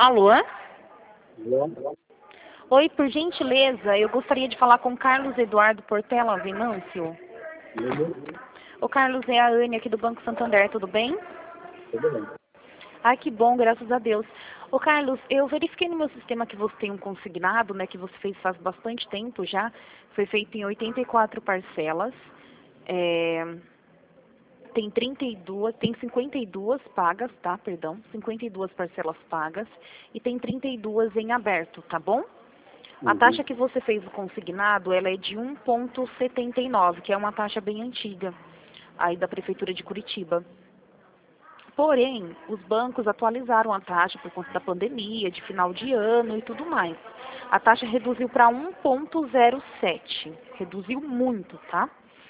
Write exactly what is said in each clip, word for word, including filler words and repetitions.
Alô? Alô? Oi, por gentileza, eu gostaria de falar com Carlos Eduardo Portela Venâncio. O Carlos, é a Anne aqui do Banco Santander, tudo bem? Tudo bem. Ai, que bom, graças a Deus. Ô Carlos, eu verifiquei no meu sistema que você tem um consignado, né, que você fez faz bastante tempo já. Foi feito em oitenta e quatro parcelas. É, tem trinta e duas, tem cinquenta e duas pagas, tá? Perdão, cinquenta e duas parcelas pagas e tem trinta e duas em aberto, tá bom? A Uhum. taxa que você fez o consignado, ela é de um vírgula setenta e nove, que é uma taxa bem antiga, aí da Prefeitura de Curitiba. Porém, os bancos atualizaram a taxa por conta da pandemia, de final de ano e tudo mais. A taxa reduziu para um vírgula zero sete, reduziu muito, tá?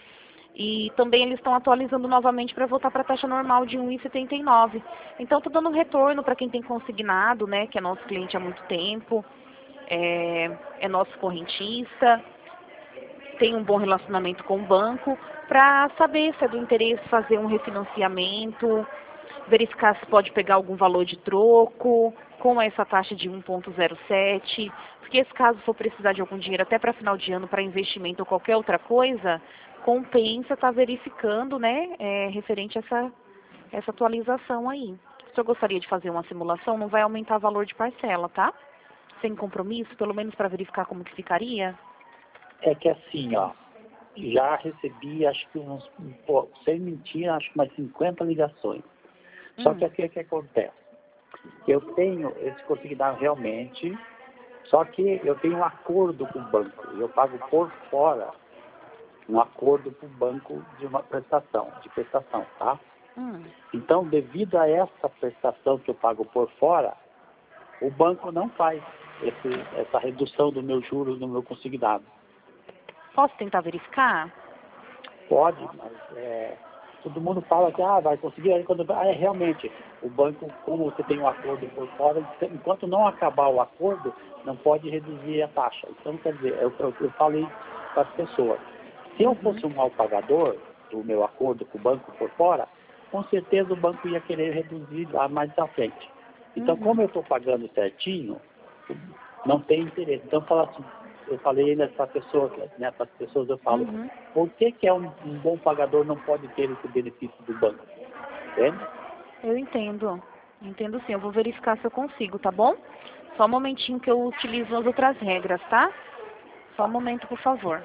E também eles estão atualizando novamente para voltar para a taxa normal de um vírgula setenta e nove. Então, estou dando um retorno para quem tem consignado, né, que é nosso cliente há muito tempo, é, é nosso correntista, tem um bom relacionamento com o banco, para saber se é do interesse fazer um refinanciamento, verificar se pode pegar algum valor de troco, com essa taxa de um vírgula zero sete, porque se caso for precisar de algum dinheiro até para final de ano, para investimento ou qualquer outra coisa, compensa estar verificando, né, é, referente a essa, essa atualização aí. Se eu gostaria de fazer uma simulação, não vai aumentar o valor de parcela, tá? Sem compromisso, pelo menos para verificar como que ficaria. É que assim, ó, já recebi, acho que uns, pô, sem mentir, acho que umas cinquenta ligações. Só que Hum. aqui é que acontece. Eu tenho esse consignado realmente, só que eu tenho um acordo com o banco. Eu pago por fora um acordo com o banco de uma prestação, de prestação, tá? Hum. Então, devido a essa prestação que eu pago por fora, o banco não faz esse, essa redução do meu juros no meu consignado. Posso tentar verificar? Pode, mas é, todo mundo fala que ah, vai conseguir, aí quando ah, é realmente, o banco, como você tem um acordo por fora, enquanto não acabar o acordo, não pode reduzir a taxa. Então, quer dizer, eu, eu, eu falei para as pessoas, se eu fosse um mal pagador do meu acordo com o banco por fora, com certeza o banco ia querer reduzir lá mais à frente. Então, Uhum. como eu estou pagando certinho, não tem interesse. Então, eu falo assim, eu falei nessa pessoa, nessas pessoas eu falo, Uhum. por que, que é um, um bom pagador não pode ter esse benefício do banco? Entende? Eu entendo. Entendo sim. Eu vou verificar se eu consigo, tá bom? Só um momentinho que eu utilizo as outras regras, tá? Só um Tá. momento, por favor.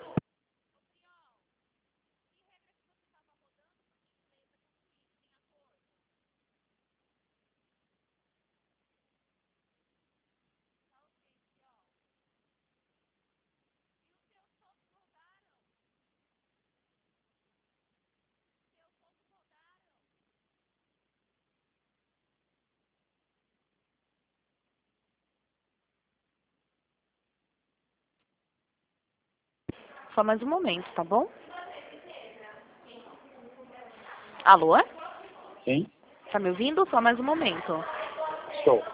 Só mais um momento, tá bom? Alô? Sim? Tá me ouvindo? Só mais um momento. Estou.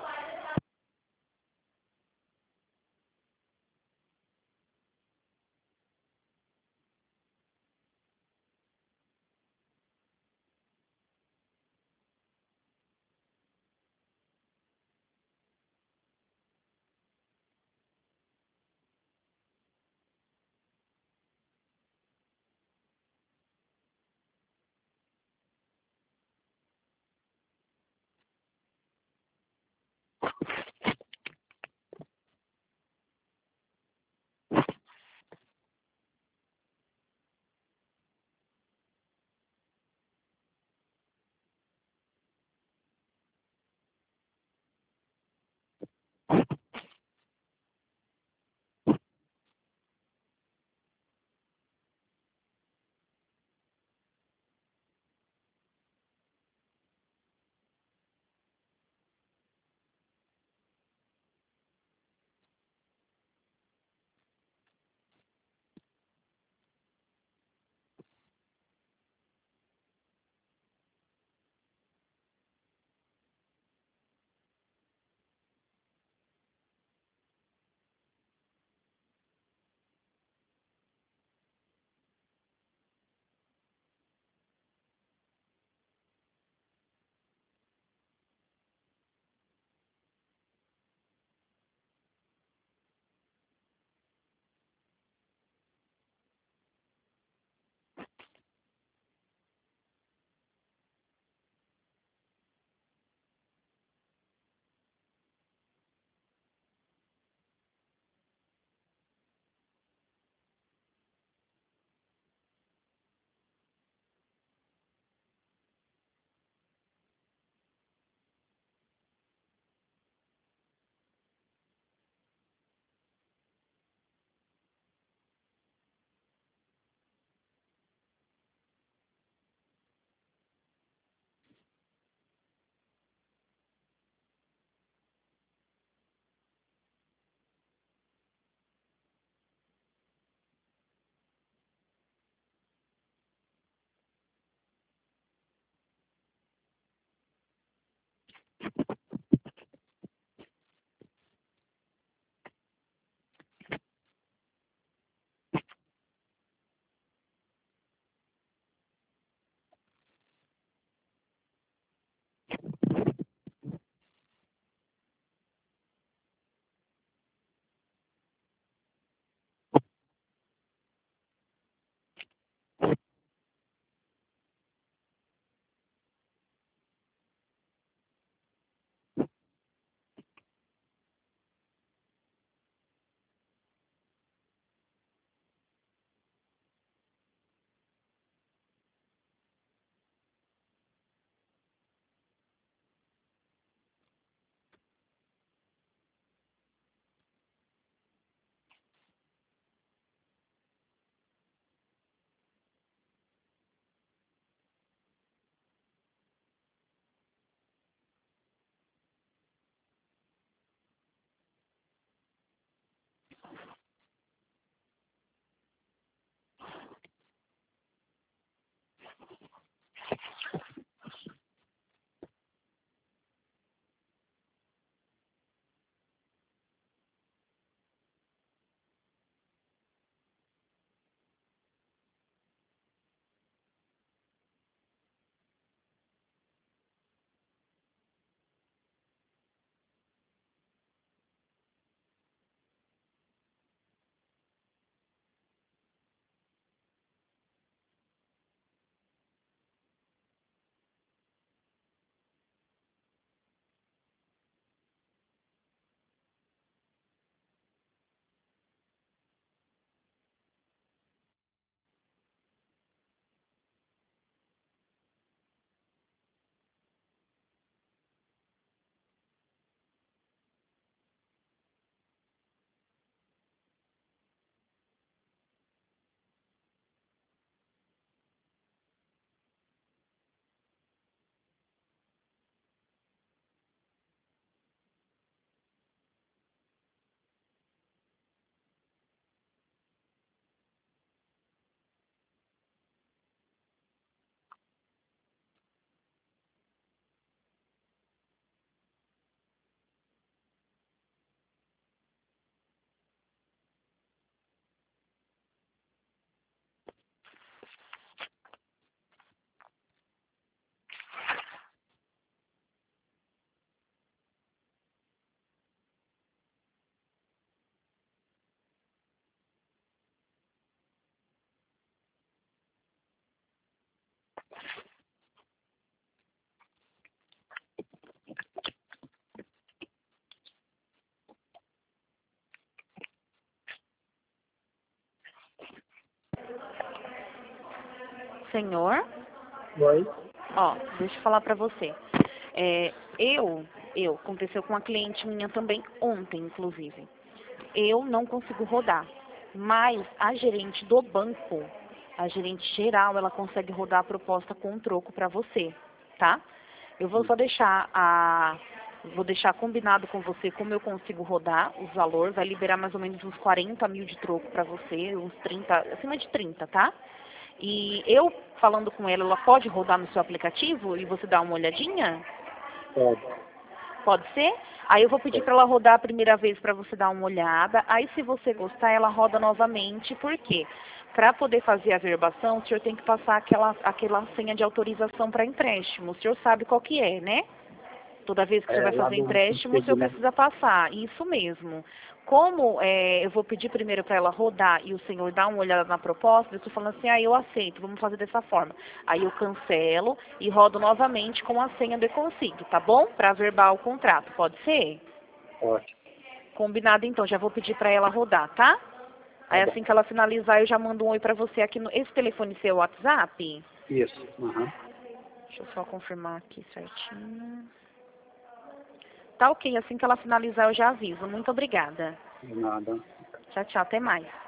senhor? Oi? Ó, deixa eu falar pra você. É, eu, eu, aconteceu com uma cliente minha também ontem, inclusive. Eu não consigo rodar, mas a gerente do banco, a gerente geral, ela consegue rodar a proposta com troco pra você, tá? Eu vou só deixar a... Vou deixar combinado com você como eu consigo rodar os valores, vai liberar mais ou menos uns quarenta mil de troco pra você, uns trinta, acima de trinta, tá? E eu, falando com ela, ela pode rodar no seu aplicativo e você dá uma olhadinha? Pode. Pode ser? Aí eu vou pedir para ela rodar a primeira vez para você dar uma olhada. Aí se você gostar, ela roda novamente. Por quê? Para poder fazer a verbação, o senhor tem que passar aquela, aquela senha de autorização para empréstimo. O senhor sabe qual que é, né? Toda vez que você É, vai lá fazer do empréstimo, o senhor segmento. precisa passar. Isso mesmo. Como é, eu vou pedir primeiro para ela rodar e o senhor dar uma olhada na proposta, eu estou falando assim, ah, eu aceito, vamos fazer dessa forma. Aí eu cancelo e rodo novamente com a senha do Econsig, tá bom? Para verbal o contrato, pode ser? Ótimo. Combinado então, já vou pedir para ela rodar, tá? Tá Aí bom. assim que ela finalizar, eu já mando um oi para você aqui no... Esse telefone seu WhatsApp? Isso. Uhum. Deixa eu só confirmar aqui certinho. Tá ok, assim que ela finalizar eu já aviso. Muito obrigada. Nada. Tchau, tchau, até mais.